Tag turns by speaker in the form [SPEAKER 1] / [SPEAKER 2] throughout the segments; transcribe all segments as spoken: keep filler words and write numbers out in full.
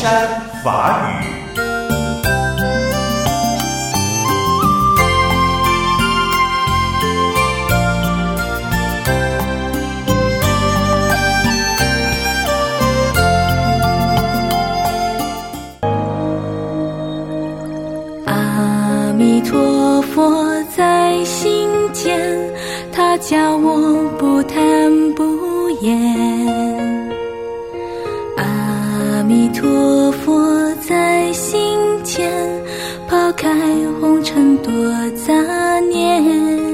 [SPEAKER 1] 山法语。
[SPEAKER 2] 阿弥陀佛在心间，他教我不贪不厌。阿弥陀佛在心间，抛开红尘多杂念。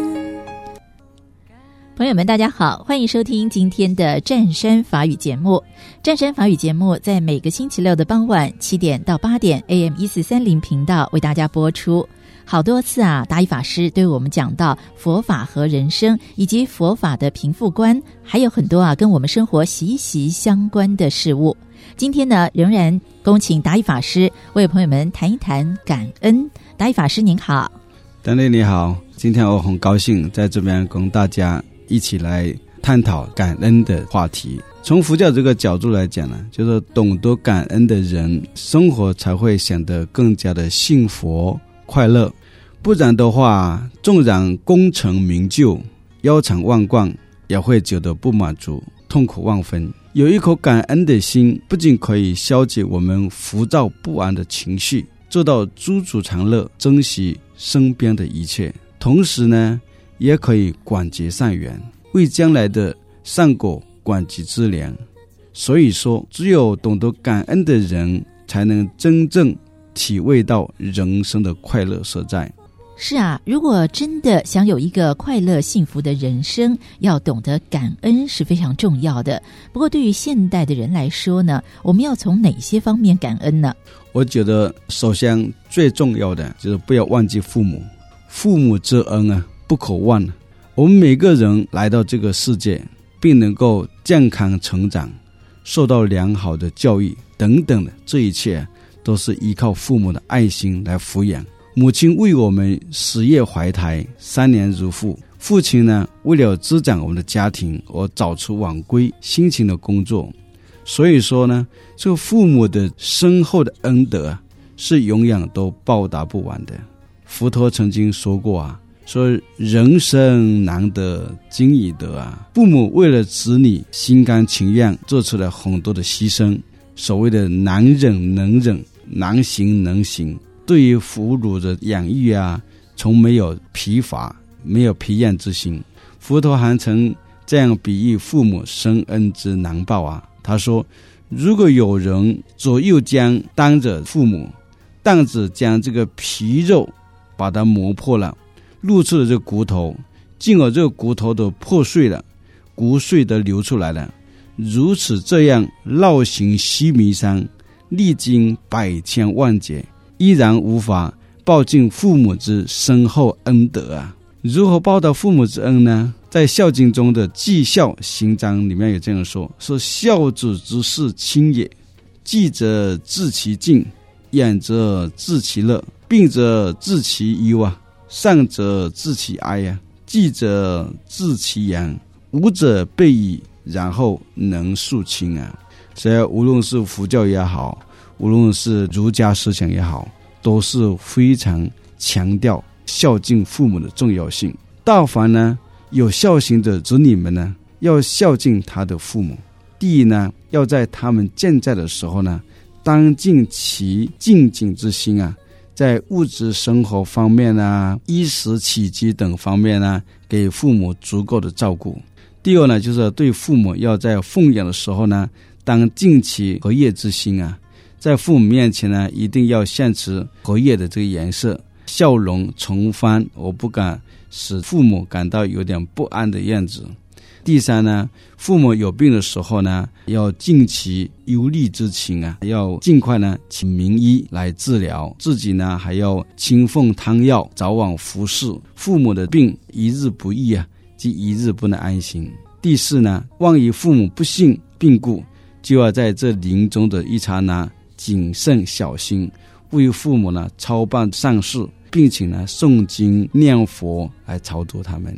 [SPEAKER 3] 朋友们大家好，欢迎收听今天的战山法语节目。战山法语节目在每个星期六的傍晚七点到八点 A M 一四三零 频道为大家播出。好多次啊，达一法师对我们讲到佛法和人生，以及佛法的贫富观，还有很多啊跟我们生活息息相关的事物。今天呢，仍然恭请达一法师为朋友们谈一谈感恩。达一法师您好。
[SPEAKER 4] 丹丽你好，今天我很高兴在这边跟大家一起来探讨感恩的话题。从佛教这个角度来讲呢，就是懂得感恩的人，生活才会显得更加的幸福快乐。不然的话，纵然功成名就，腰缠万贯，也会觉得不满足，痛苦万分。有一颗感恩的心，不仅可以消解我们浮躁不安的情绪，做到知足常乐，珍惜身边的一切，同时呢，也可以广结善缘，为将来的善果广积资粮。所以说，只有懂得感恩的人，才能真正体味到人生的快乐所在。
[SPEAKER 3] 是啊，如果真的想有一个快乐幸福的人生，要懂得感恩是非常重要的。不过对于现代的人来说呢，我们要从哪些方面感恩呢？
[SPEAKER 4] 我觉得首先最重要的就是不要忘记父母，父母之恩啊，不可忘。我们每个人来到这个世界，并能够健康成长，受到良好的教育等等的，这一切都是依靠父母的爱心来抚养。母亲为我们十月怀胎，三年如父。父亲呢，为了滋长我们的家庭而早出晚归，辛勤的工作。所以说呢，这个父母的深厚的恩德啊，是永远都报答不完的。佛陀曾经说过啊，说人生难得今已得啊，父母为了子女心甘情愿做出了很多的牺牲。所谓的难忍能忍，难行能行，对于俘虏的养育啊，从没有疲乏，没有疲厌之心。佛陀还曾这样比喻父母生恩之难报啊，他说，如果有人左右将当着父母，当着将这个皮肉把它磨破了，露出了这个骨头，进而这个骨头都破碎了，骨髓都流出来了，如此这样绕行须弥山，历经百千万劫，依然无法报尽父母之深厚恩德啊！如何报答父母之恩呢？在《孝经》中的《记孝行章》里面有这样说：说孝子之事亲也，济则治其敬，远则治其乐，病则治其忧啊，善则治其哀啊，济则治其阳，无者备矣，然后能肃清啊。所以无论是佛教也好，无论是儒家思想也好，都是非常强调孝敬父母的重要性。但凡呢有孝心的子女们呢，要孝敬他的父母。第一呢，要在他们健在的时候呢，当尽其敬谨之心啊，在物质生活方面啊，衣食起居等方面呢，给父母足够的照顾。第二呢，就是对父母要在奉养的时候呢，当尽其荷叶之心啊，在父母面前呢，一定要现持荷叶的这个颜色，笑容重翻，我不敢使父母感到有点不安的样子。第三呢，父母有病的时候呢，要尽其忧虑之情啊，要尽快呢请名医来治疗，自己呢还要清奉汤药，早晚服侍。父母的病一日不愈啊，即一日不能安心。第四呢，万一父母不幸病故，就要在这临终的一刹那谨慎小心，为父母呢操办善事，并且呢诵经念佛来超度他们。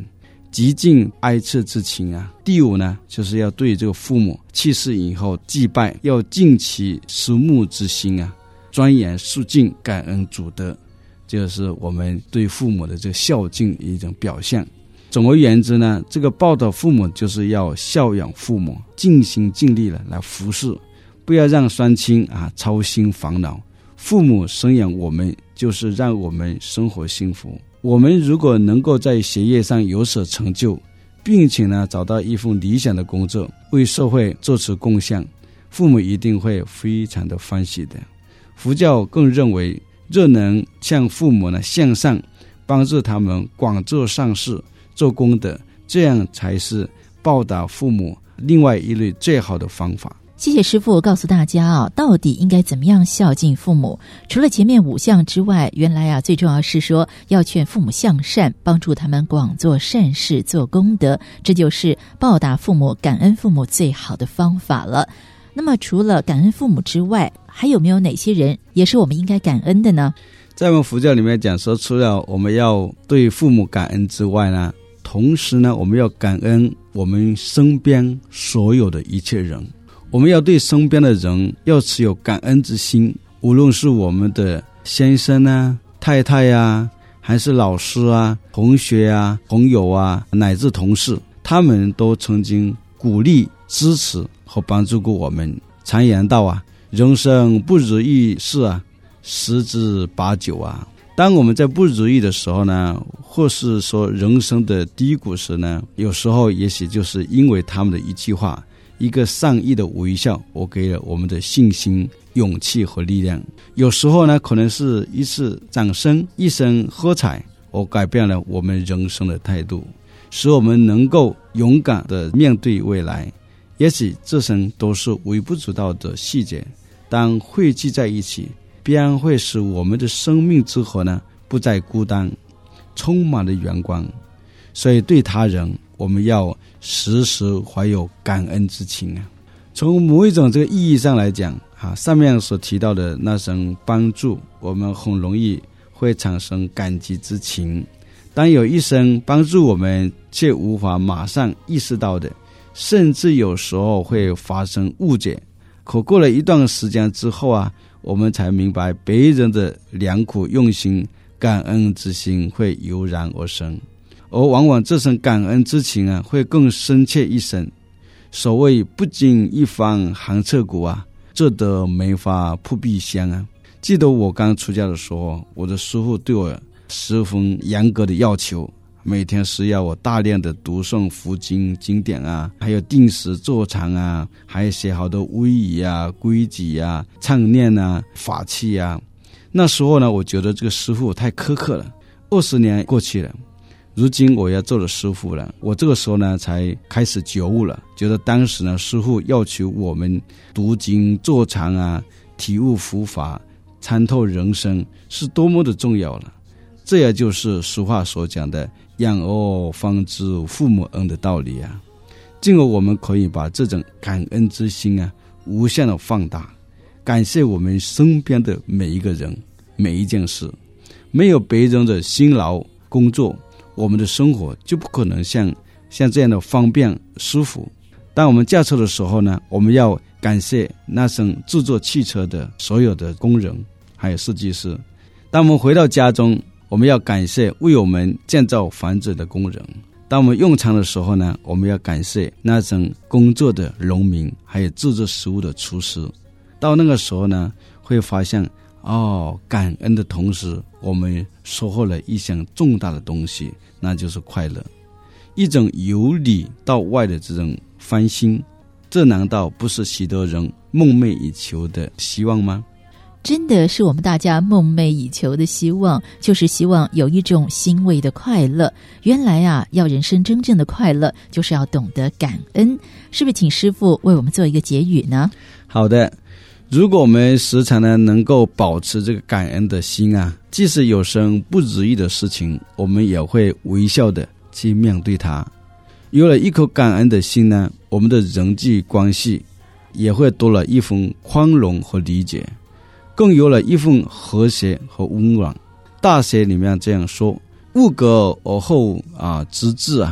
[SPEAKER 4] 极尽哀切之情啊。第五呢，就是要对这个父母去世以后祭拜，要尽其思慕之心啊，庄严肃敬，感恩主德，这就是我们对父母的这个孝敬一种表现。总而言之呢，这个报答父母就是要孝养父母，尽心尽力了来服侍，不要让双亲啊操心烦恼。父母生养我们，就是让我们生活幸福。我们如果能够在学业上有所成就，并且呢找到一份理想的工作，为社会做出贡献，父母一定会非常的欢喜的。佛教更认为，若能向父母呢向善，帮助他们广做善事，做功德，这样才是报答父母另外一类最好的方法。
[SPEAKER 3] 谢谢师父告诉大家啊，到底应该怎么样孝敬父母。除了前面五项之外，原来啊最重要是说要劝父母向善，帮助他们广做善事，做功德，这就是报答父母、感恩父母最好的方法了。那么除了感恩父母之外，还有没有哪些人也是我们应该感恩的呢？
[SPEAKER 4] 在我们佛教里面讲说，除了我们要对父母感恩之外呢，同时呢我们要感恩我们身边所有的一切人。我们要对身边的人要持有感恩之心，无论是我们的先生啊、太太啊，还是老师啊、同学啊、朋友啊，乃至同事，他们都曾经鼓励、支持和帮助过我们。常言道啊，人生不如意事啊，十之八九啊。当我们在不如意的时候呢，或是说人生的低谷时呢，有时候也许就是因为他们的一句话，一个善意的微笑，我给了我们的信心、勇气和力量。有时候呢，可能是一次掌声、一声喝彩，我改变了我们人生的态度，使我们能够勇敢地面对未来。也许这些都是微不足道的细节，当汇聚在一起，必然会使我们的生命之河呢不再孤单，充满了阳光。所以对他人，我们要时时怀有感恩之情啊。从某一种这个意义上来讲啊，上面所提到的那种帮助，我们很容易会产生感激之情。当有一生帮助我们却无法马上意识到的，甚至有时候会发生误解，可过了一段时间之后啊，我们才明白别人的良苦用心，感恩之心会油然而生。而往往这种感恩之情啊，会更深切一生。所谓不经一番寒彻骨啊，这得梅花扑鼻香啊。记得我刚出家的时候，我的师父对我十分严格的要求，每天是要我大量的读诵佛经经典啊，还有定时坐禅啊，还有写好多威仪啊、规矩啊、唱念啊、法器啊。那时候呢，我觉得这个师父太苛刻了。二十年过去了，如今我要做了师父了，我这个时候呢才开始觉悟了，觉得当时呢师父要求我们读经坐禅啊，体悟佛法，参透人生是多么的重要了。这也就是俗话所讲的养儿方知父母恩的道理啊。进而我们可以把这种感恩之心啊无限的放大，感谢我们身边的每一个人每一件事。没有别人的辛劳工作，我们的生活就不可能像像这样的方便舒服。当我们驾车的时候呢，我们要感谢那些制作汽车的所有的工人还有设计师。当我们回到家中，我们要感谢为我们建造房子的工人。当我们用餐的时候呢，我们要感谢那种工作的农民还有制作食物的厨师。到那个时候呢，会发现哦，感恩的同时，我们收获了一项重大的东西，那就是快乐。一种由里到外的这种翻新，这难道不是许多人梦寐以求的希望吗？
[SPEAKER 3] 真的是我们大家梦寐以求的希望，就是希望有一种欣慰的快乐。原来啊，要人生真正的快乐，就是要懂得感恩。是不是请师父为我们做一个结语呢？
[SPEAKER 4] 好的，如果我们时常呢能够保持这个感恩的心啊，即使有生不如意的事情，我们也会微笑的去面对它。有了一颗感恩的心呢，我们的人际关系也会多了一份宽容和理解，更有了一份和谐和温暖。大学里面这样说，勿隔而后啊，知至啊，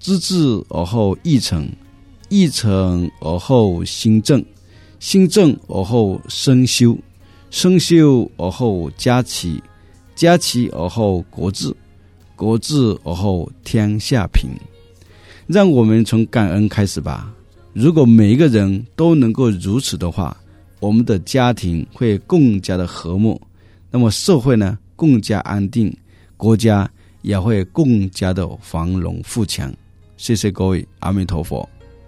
[SPEAKER 4] 知至而后意诚，意诚而后心正，心正而后身修，身修而后家齐，家齐而后国治，国治而后天下平。让我们从感恩开始吧。如果每一个人都能够如此的话，我们的家庭会更加的和睦，那么社会呢更加安定，国家也会更加的繁荣富强。谢谢各位，阿弥陀佛。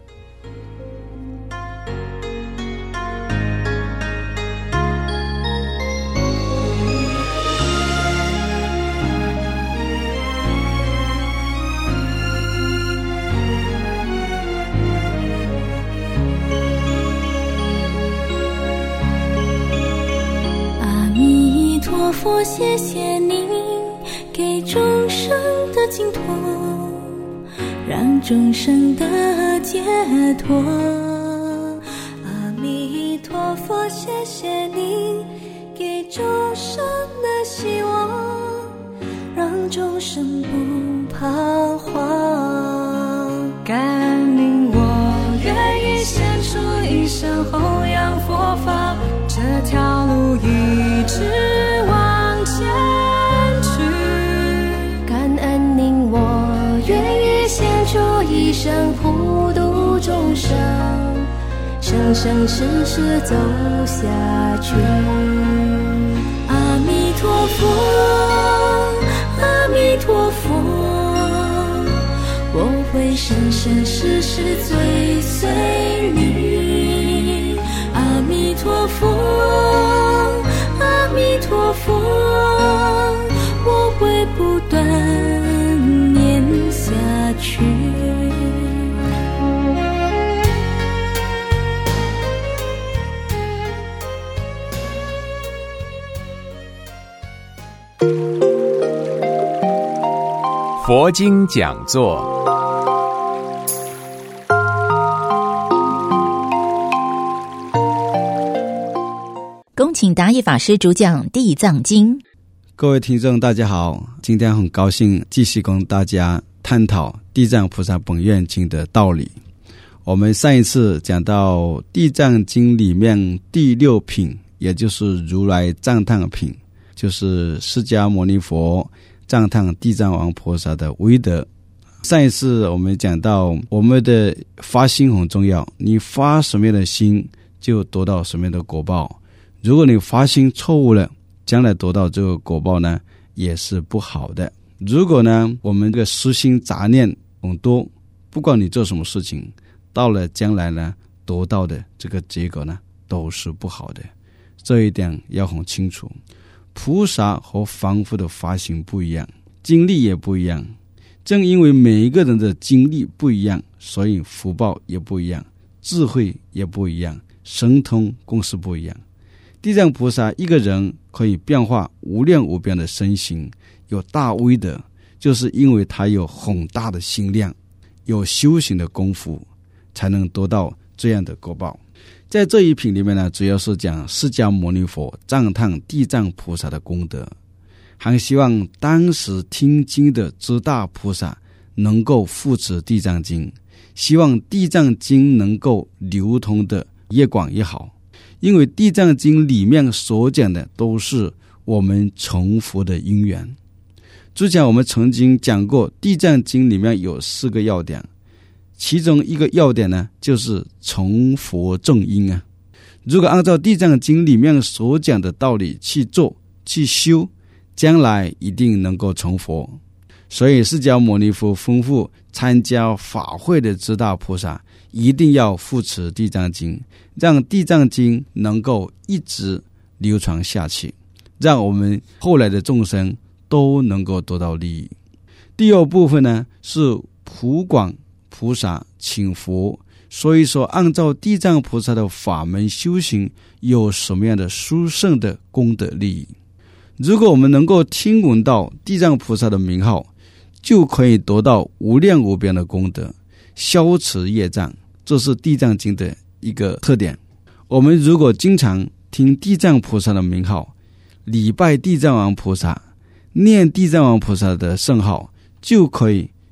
[SPEAKER 2] 佛，谢谢您给众生的净土，让众生的解脱。阿弥陀佛，谢谢您给众生的希望，让众生不彷徨。感恩您，我愿意献出一生弘扬佛法，这条路一直往前去。感恩您，我愿意献出一生普度众生，生生世世走下去。阿弥陀佛，阿弥陀佛，我会生生世世追随你。阿弥陀佛，阿弥陀佛，我会不断念下去。
[SPEAKER 1] 佛经讲座，
[SPEAKER 3] 恭请达义法师主讲《地藏经》。
[SPEAKER 4] 各位听众大家好，今天很高兴继续跟大家探讨地藏菩萨本愿经的道理。我们上一次讲到地藏经里面第六品，也就是如来赞叹品，就是释迦牟尼佛赞叹地藏王菩萨的威德。上一次我们讲到我们的发心很重要，你发什么样的心就得到什么样的果报。如果你发心错误了，将来得到这个果报呢也是不好的。如果呢我们这个私心杂念很多，不管你做什么事情，到了将来呢得到的这个结果呢都是不好的，这一点要很清楚。菩萨和凡夫的发心不一样，经历也不一样，正因为每一个人的经历不一样，所以福报也不一样，智慧也不一样，神通更是不一样。地藏菩萨一个人可以变化无量无边的身形，有大威德，就是因为他有很大的心量，有修行的功夫，才能得到这样的果报。在这一品里面呢，主要是讲释迦牟尼佛赞叹地藏菩萨的功德，还希望当时听经的诸大菩萨能够护持地藏经，希望地藏经能够流通的越广越好。因为地藏经里面所讲的都是我们成佛的因缘。之前我们曾经讲过，地藏经里面有四个要点，其中一个要点呢就是成佛正因啊。如果按照地藏经里面所讲的道理去做去修，将来一定能够成佛。所以释迦牟尼佛吩咐参加法会的诸大菩萨一定要护持地藏经，让地藏经能够一直流传下去，让我们后来的众生都能够得到利益。第二部分呢是普广菩萨请佛，所以说按照地藏菩萨的法门修行有什么样的殊胜的功德利益。如果我们能够听闻到地藏菩萨的名号，就可以得到无量无边的功德，消除业障，这是地藏经的一个特点。我们如果经常听地藏菩萨的名号，礼拜地藏王菩萨，念地藏王菩萨的圣号，就可以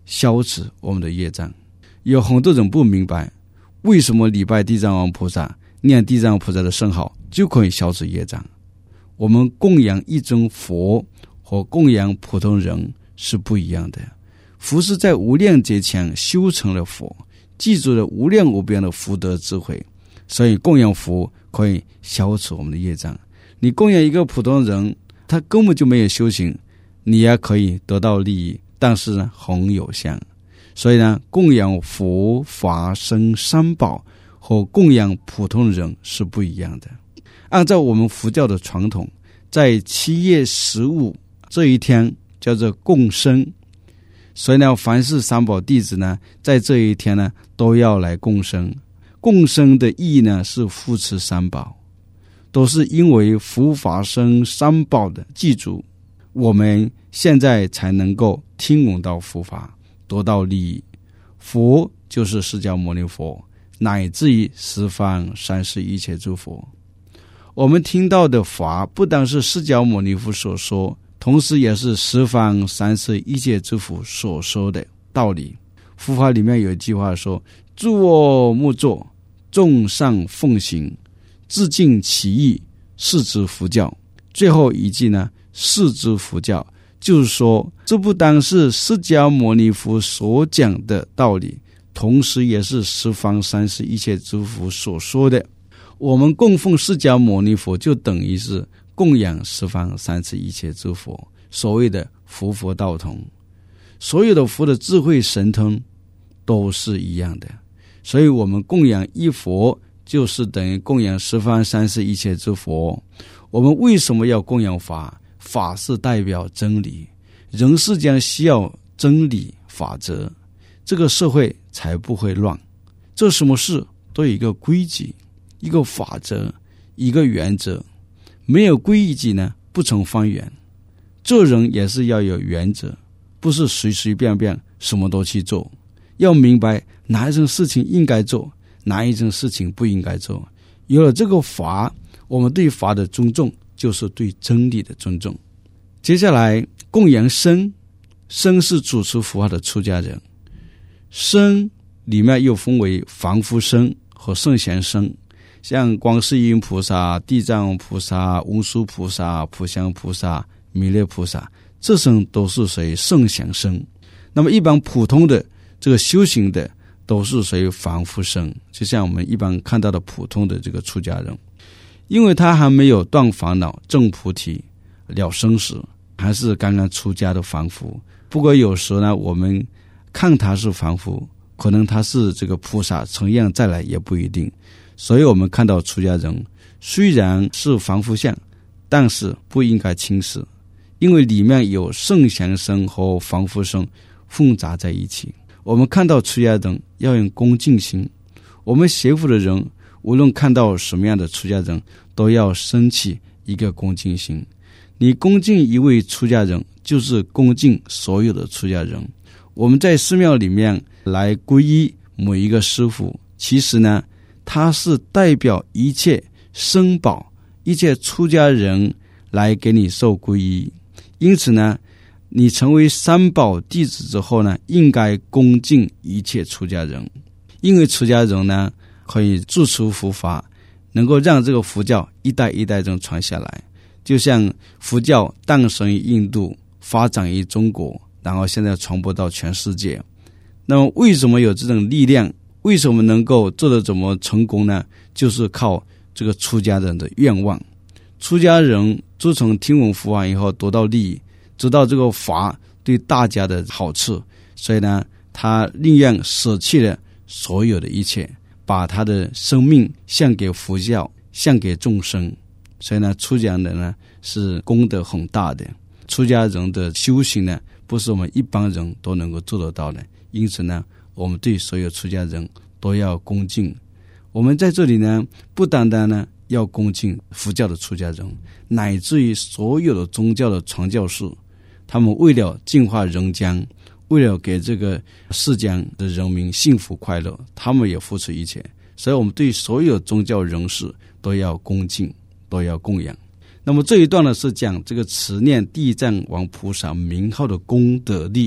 [SPEAKER 4] 消除我们的业障。有很多人不明白，为什么礼拜地藏王菩萨、念地藏王菩萨的圣号就可以消除业障？我们供养一尊佛和供养普通人是不一样的。佛是在无量劫前修成了佛，记住了无量无边的福德智慧，所以供养佛可以消除我们的业障。你供养一个普通人，他根本就没有修行，你也可以得到利益，但是呢很有限。所以呢，供养佛法僧三宝和供养普通人是不一样的。按照我们佛教的传统，在七月十五这一天叫做供生，所以呢，凡是三宝弟子呢，在这一天呢都要来供生。供生的意义呢是扶持三宝，都是因为佛法僧三宝的记住，我们现在才能够听闻到佛法，得到利益。佛就是释迦牟尼佛，乃至于十方三世一切诸佛。我们听到的法不但是释迦牟尼佛所说，同时也是十方三世一切诸佛所说的道理。佛法里面有一句话说：诸恶莫作，众善奉行，自尽其意，是之佛教。最后一句呢，是之佛教，就是说这不单是释迦牟尼佛所讲的道理，同时也是十方三世一切诸佛所说的。我们供奉释迦牟尼佛，就等于是供养十方三世一切诸佛，所谓的佛佛道同。所有的佛的智慧神通都是一样的，所以我们供养一佛，就是等于供养十方三世一切诸佛。我们为什么要供养法？法是代表真理，人世间需要真理法则，这个社会才不会乱。做什么事都有一个规矩，一个法则，一个原则。没有规矩呢，不成方圆。做人也是要有原则，不是随随便便什么都去做，要明白哪一件事情应该做，哪一件事情不应该做。有了这个法，我们对法的尊重就是对真理的尊重。接下来供养僧，僧是主持佛法的出家人。僧里面又分为凡夫僧和圣贤僧，像观世音菩萨、地藏王菩萨、文殊菩萨、普祥菩萨、弥勒菩萨，这僧都是属于圣贤僧。那么一般普通的这个修行的都是属于凡夫僧，就像我们一般看到的普通的这个出家人，因为他还没有断烦恼、证菩提、了生死，还是刚刚出家的凡夫。不过有时呢，我们看他是凡夫，可能他是这个菩萨成样再来也不一定。所以我们看到出家人虽然是凡夫相，但是不应该轻视，因为里面有圣贤僧和凡夫僧混杂在一起。我们看到出家人要用恭敬心，我们学佛的人无论看到什么样的出家人，都要升起一个恭敬心。你恭敬一位出家人，就是恭敬所有的出家人。我们在寺庙里面来皈依某一个师父，其实呢，他是代表一切僧宝、一切出家人来给你受皈依。因此呢，你成为三宝弟子之后呢，应该恭敬一切出家人，因为出家人呢，可以助持佛法，能够让这个佛教一代一代中传下来。就像佛教诞生于印度，发展于中国，然后现在传播到全世界。那么为什么有这种力量？为什么能够做得这么成功呢？就是靠这个出家人的愿望。出家人自从听闻佛法以后得到利益，知道这个法对大家的好处，所以呢，他宁愿舍弃了所有的一切，把他的生命献给佛教，献给众生。所以呢，出家人呢是功德很大的。出家人的修行呢，不是我们一般人都能够做得到的。因此呢，我们对所有出家人都要恭敬。我们在这里呢，不单单呢要恭敬佛教的出家人，乃至于所有的宗教的传教士，他们为了净化人间，为了给这个世间的人民幸福快乐，他们也付出一切。所以我们对所有宗教人士都要恭敬，都要供养。那么这一段呢，是讲这个持念地藏王菩萨名号的功德力，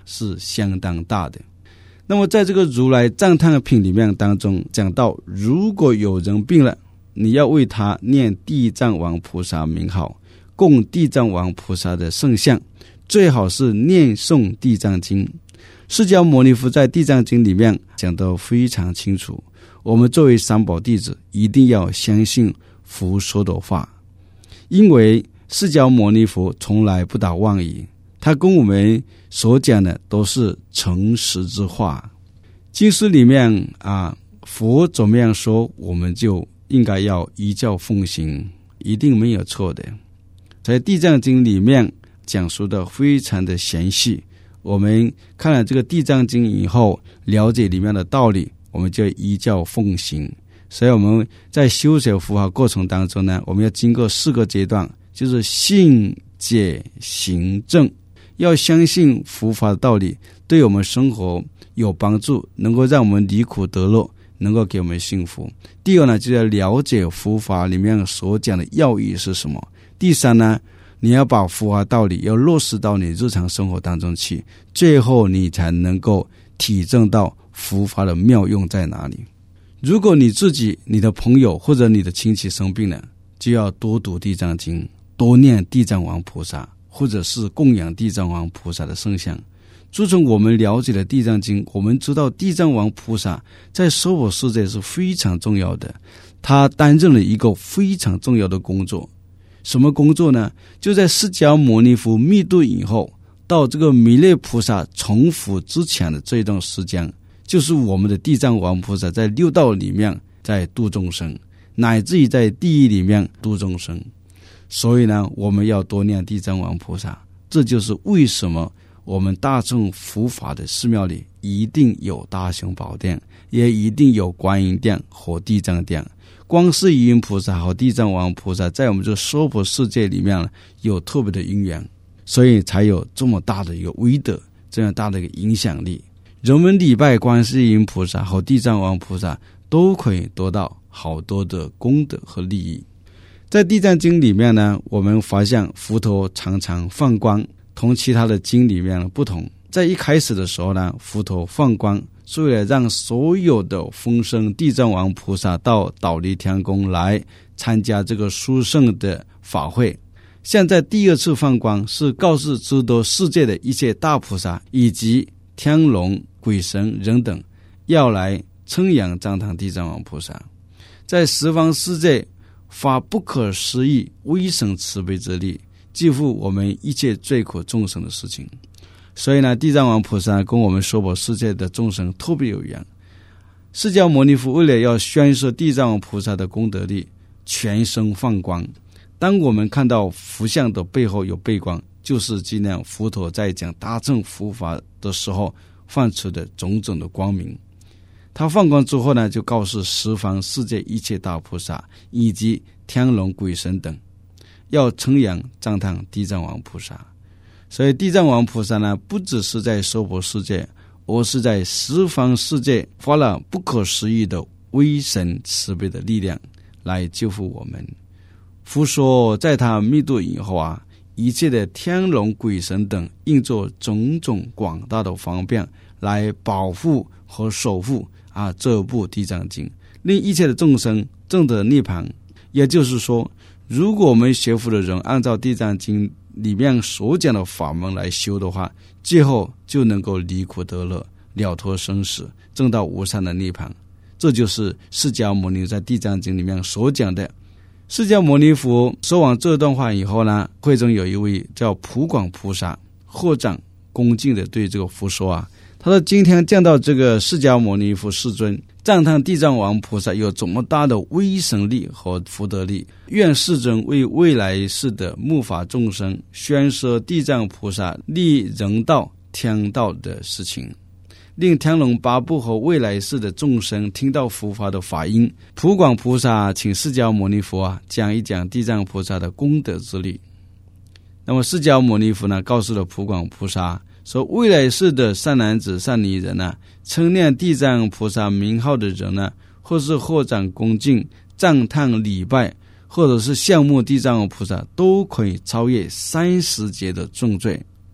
[SPEAKER 4] 是相当大的。那么在这个如来赞叹品里面当中讲到，如果有人病了，你要为他念地藏王菩萨名号，供地藏王菩萨的圣像，最好是念诵地藏经。释迦牟尼佛在地藏经里面讲得非常清楚，我们作为三宝弟子一定要相信佛说的话，因为释迦牟尼佛从来不打妄语，他跟我们所讲的都是诚实之话。经书里面啊，佛怎么样说，我们就应该要依教奉行，一定没有错的。在地藏经里面讲述的非常的详细，我们看了这个地藏经以后，了解里面的道理，我们就依教奉行。所以我们在修学佛法过程当中呢，我们要经过四个阶段，就是信解行证。要相信佛法的道理对我们生活有帮助，能够让我们离苦得乐，能够给我们幸福。第二呢，就要了解佛法里面所讲的要义是什么。第三呢，你要把佛法道理要落实到你日常生活当中去，最后你才能够体证到佛法的妙用在哪里。如果你自己、你的朋友或者你的亲戚生病了，就要多读地藏经，多念地藏王菩萨，或者是供养地藏王菩萨的圣像。自从我们了解了地藏经，我们知道地藏王菩萨在娑婆世界是非常重要的，他担任了一个非常重要的工作。什么工作呢？就在释迦牟尼佛灭度以后，到这个弥勒菩萨成佛之前的这一段时间，就是我们的地藏王菩萨在六道里面在度众生，乃至于在地狱里面度众生。所以呢，我们要多念地藏王菩萨。这就是为什么我们大乘佛法的寺庙里一定有大雄宝殿，也一定有观音殿和地藏殿。观世音菩萨和地藏王菩萨在我们这娑婆世界里面有特别的因缘，所以才有这么大的一个威德，这样大的一个影响力。人们礼拜观世音菩萨和地藏王菩萨都可以得到好多的功德和利益。在地藏经里面呢，我们发现佛陀常常放光，同其他的经里面不同。在一开始的时候呢，佛陀放光是为了让所有的风声地藏王菩萨到忉利天宫来参加这个殊胜的法会。现在第二次放光是告诉诸多世界的一切大菩萨以及天龙鬼神人等要来称扬赞叹地藏王菩萨，在十方世界发不可思议威神慈悲之力，几乎我们一切罪苦众生的事情。所以呢，地藏王菩萨跟我们娑婆世界的众生特别有缘。释迦牟尼佛为了要宣示地藏王菩萨的功德力，全身放光。当我们看到佛像的背后有背光，就是纪念佛陀在讲大乘佛法的时候放出的种种的光明。他放光之后呢，就告诉十方世界一切大菩萨以及天龙鬼神等，要称扬赞叹地藏王菩萨。所以地藏王菩萨呢，不只是在娑婆世界，而是在十方世界发了不可思议的威神慈悲的力量来救护我们。佛说在他灭度以后啊，一切的天龙鬼神等应作种种广大的方便来保护和守护啊这部地藏经，令一切的众生证得涅槃。也就是说，如果我们学佛的人按照地藏经里面所讲的法门来修的话，最后就能够离苦得乐，了脱生死，证到无上的涅槃。这就是释迦牟尼在地藏经里面所讲的。释迦牟尼佛说完这段话以后呢，会中有一位叫普广菩萨合掌恭敬的对这个佛说啊，他说今天见到这个释迦牟尼佛世尊赞叹地藏王菩萨有这么大的威神力和福德力，愿世尊为未来世的末法众生宣说地藏菩萨立人道天道的事情，令天龙八部和未来世的众生听到佛法的法音。普广菩萨请释迦牟尼佛啊讲一讲地藏菩萨的功德之力。那么释迦牟尼佛呢，告诉了普广菩萨说，未来世的善男子善女人呢，称念地藏菩萨名号的人呢，或是合掌恭敬赞叹礼拜，或者是项目地藏菩萨，都可以超越三十劫的重罪。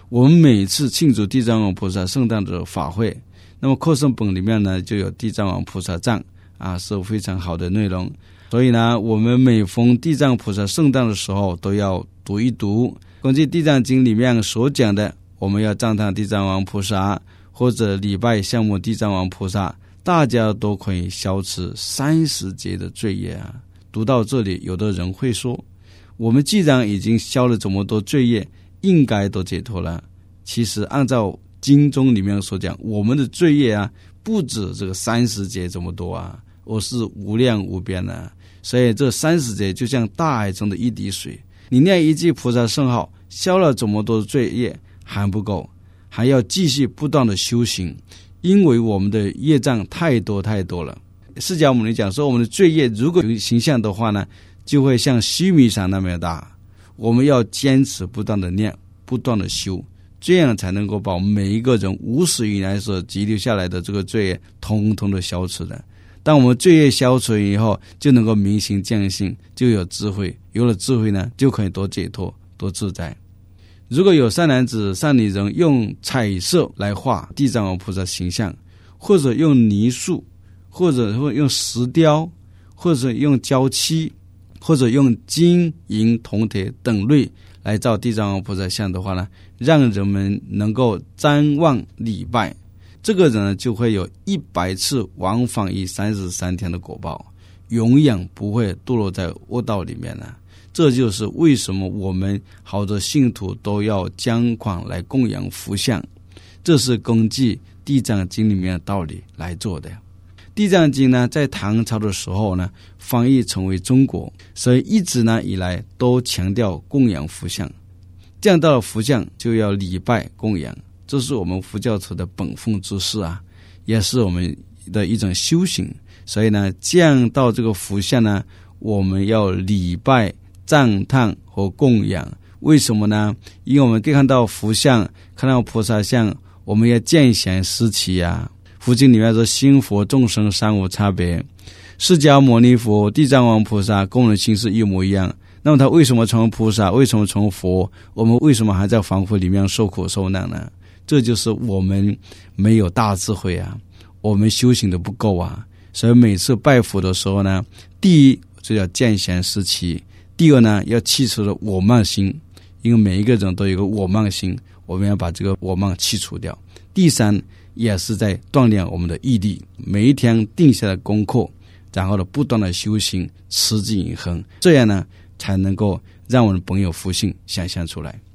[SPEAKER 4] 我们每次庆祝地藏王菩萨圣诞的法会，那么课程本里面呢就有地藏王菩萨藏啊，是非常好的内容。所以呢，我们每逢地藏菩萨圣诞的时候都要读一读，根据地藏经里面所讲的，我们要赞叹地藏王菩萨或者礼拜项目地藏王菩萨，大家都可以消除三十劫的罪业啊。读到这里，有的人会说，我们既然已经消了这么多罪业，应该都解脱了。其实按照经中里面所讲，我们的罪业啊不止这个三十劫这么多啊，而是无量无边啊。所以这三十劫就像大海中的一滴水，你念一句菩萨圣号，消了这么多的罪业还不够，还要继续不断的修行，因为我们的业障太多太多了。释迦牟尼讲说，我们的罪业如果有形象的话呢，就会像须弥山那么大。我们要坚持不断的念，不断的修，这样才能够把我们每一个人无始以来所积留下来的这个罪业统统的消除的。当我们罪业消除以后，就能够明心见性，就有智慧，有了智慧呢，就可以多解脱多自在。如果有善男子善女人用彩色来画地藏王菩萨形象，或者用泥塑，或者用石雕，或者用胶漆，或者用金银铜铁等类来造地藏王菩萨像的话呢，让人们能够瞻望礼拜，这个人呢就会有一百次往返于三十三天的果报，永远不会堕落在恶道里面了。这就是为什么我们好的信徒都要将款来供养佛像，这是根据地藏经里面的道理来做的。地藏经呢，在唐朝的时候呢，翻译成为中国，所以一直呢以来都强调供养佛像。见到了佛像就要礼拜供养，这是我们佛教徒的本分之事啊，也是我们的一种修行。所以呢，见到这个佛像呢，我们要礼拜、赞叹和供养。为什么呢？因为我们看到佛像，看到菩萨像，我们要见贤思齐啊。佛经里面说，心佛众生三无差别，释迦牟尼佛、地藏王菩萨跟我们的心是一模一样。那么他为什么成为菩萨？为什么成为佛？我们为什么还在凡夫里面受苦受难呢？这就是我们没有大智慧啊，我们修行的不够啊。所以每次拜佛的时候呢，第一就要见贤思齐，第二呢要去除了我慢心，因为每一个人都有一个我慢心，我们要把这个我慢去除掉。第三也是在锻炼我们的毅力，每一天定下来功课，然后呢不断的修行，持之以恒，这样呢才能够让我们本有福性显现出来。